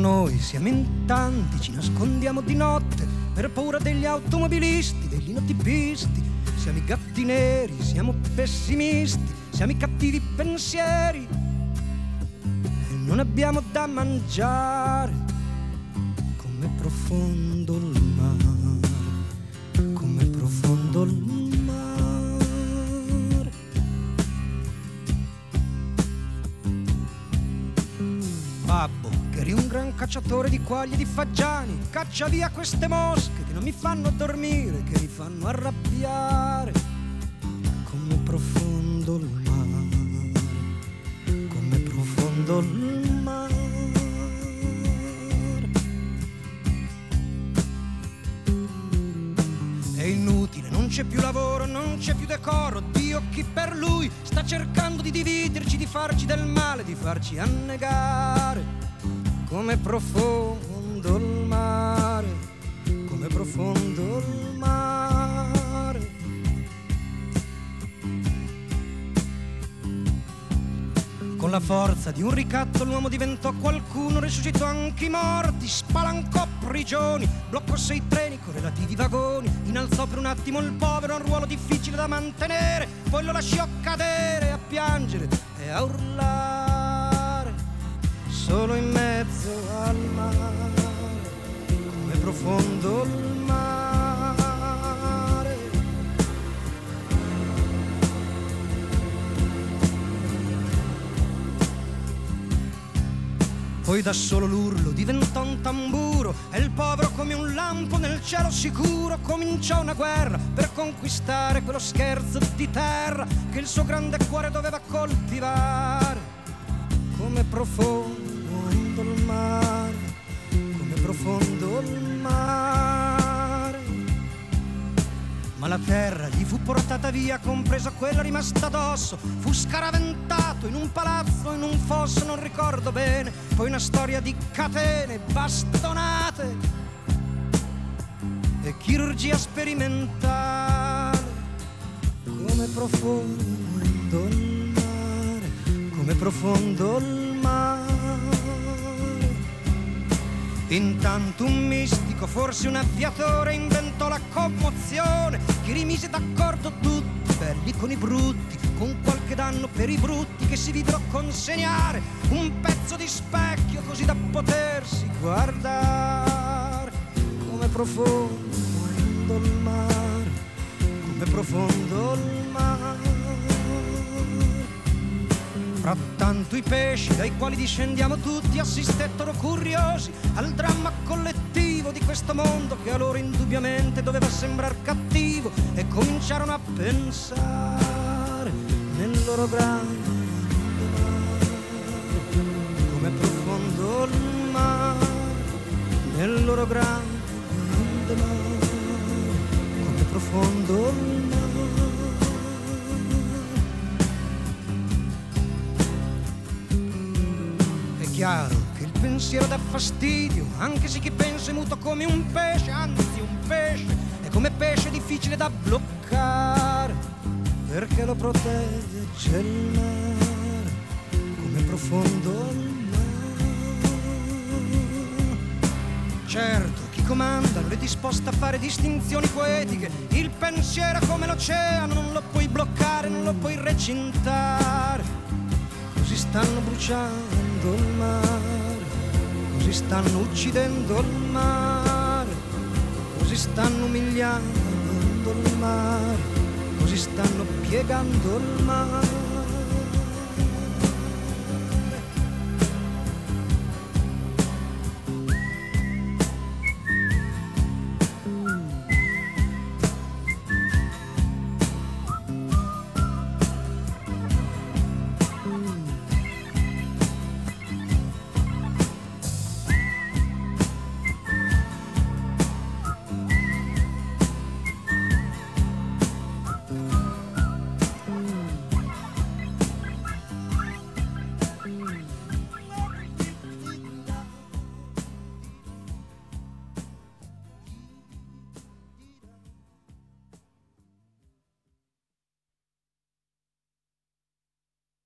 noi siamo in tanti, ci nascondiamo di notte per paura degli automobilisti, degli inotipisti. Siamo i gatti neri, siamo pessimisti, siamo i cattivi pensieri e non abbiamo da mangiare. Com'è profondo il mare, com'è profondo il mare. Babbo, che eri un gran cacciatore di quaglie e di fagiani, caccia via queste mosche che non mi fanno dormire, che mi fanno arrabbiare. Com'è profondo il mare, com'è profondo il mare. È inutile, non c'è più lavoro, non c'è più decoro. Dio, chi per lui sta cercando di dividerci, di farci del male, di farci annegare. Com'è profondo il mare, com'è profondo il mare. Con la forza di un ricatto l'uomo diventò qualcuno, risuscitò anche i morti, spalancò prigioni, bloccò 6 treni con relativi vagoni, innalzò per un attimo il povero a un ruolo difficile da mantenere, poi lo lasciò cadere a piangere e a urlare, solo in mezzo al mare. Com'è profondo il mare. Poi da solo l'urlo diventò un tamburo e il povero come un lampo nel cielo sicuro cominciò una guerra per conquistare quello scherzo di terra che il suo grande cuore doveva coltivare. Com'è profondo il mare, com'è profondo il mare. Ma la terra gli fu portata via, compresa quella rimasta addosso. Fu scaraventato in un palazzo, in un fosso, non ricordo bene. Poi una storia di catene, bastonate e chirurgia sperimentale. Com'è profondo il mare, com'è profondo il mare. Intanto un mistico, forse un aviatore, inventò la commozione che rimise d'accordo tutti, belli con i brutti, con qualche danno per i brutti che si videro consegnare un pezzo di specchio così da potersi guardare. Com'è profondo il mare, com'è profondo il mare. Frattanto i pesci dai quali discendiamo tutti assistettero curiosi al dramma collettivo di questo mondo che a loro indubbiamente doveva sembrar cattivo e cominciarono a pensare nel loro grande mare. Com'è profondo il mare, nel loro grande mare. Com'è profondo il mare. Chiaro che il pensiero dà fastidio, anche se chi pensa è muto come un pesce, anzi un pesce è come pesce difficile da bloccare, perché lo protegge il mare, come profondo il mare. Certo, chi comanda non è disposto a fare distinzioni poetiche, il pensiero è come l'oceano, non lo puoi bloccare, non lo puoi recintare. Così stanno bruciando il mare, così stanno uccidendo il mare, così stanno umiliando il mare, così stanno piegando il mare.